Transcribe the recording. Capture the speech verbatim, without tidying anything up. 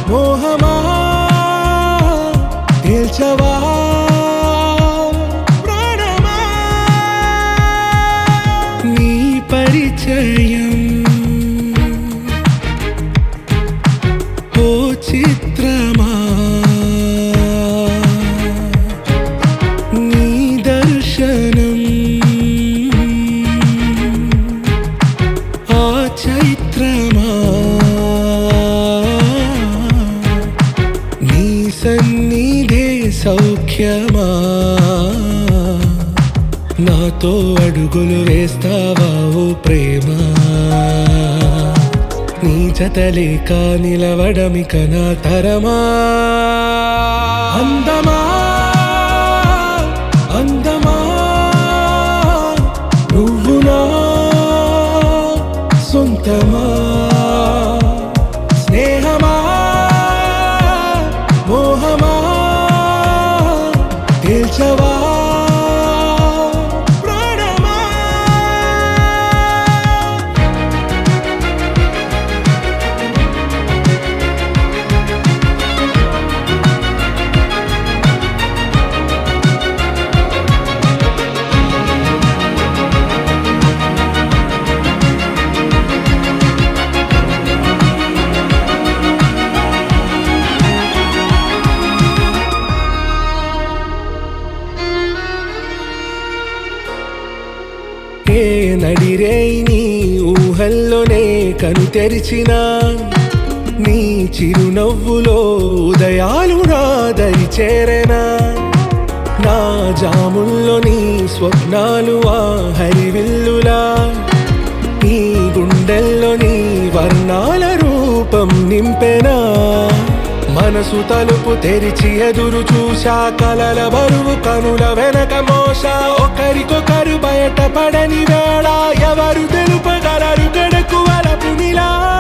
మోహమా తేల్చవా ప్రాణమా నీ పరిచయం ఓ చిత్రమా నీ దర్శనం ఆ చైత్రమా నీ సన్నిధే సౌఖ్యమా నాతో అడుగులు వేస్తావా ఓ ప్రేమ నీ జతలేక నిలవడమిక నా తరమా అందమా అందమా నువ్వు నా సొంతమా స్నేహమా మోహమా తేల్చవా ప్రాణమా ఏ నడిరే నీ ఊహల్లోనే కను తెరిచిన నీ చిరునవ్వులో ఉదయాలు నా దరి చేరెనా నా జాముల్లో నీ స్వప్నాలు ఆ హరివిల్లులా నీ గుండెల్లో నీ వర్ణాల రూపం నింపెనా మనసు తలుపు తెరిచి ఎదురు చూశా కలల బరువు కనుల వెనక మోసా ఒకరికొకరు బయట పడని వేళ ఎవరు తెలుపగలరు గడకు వలపు నిలా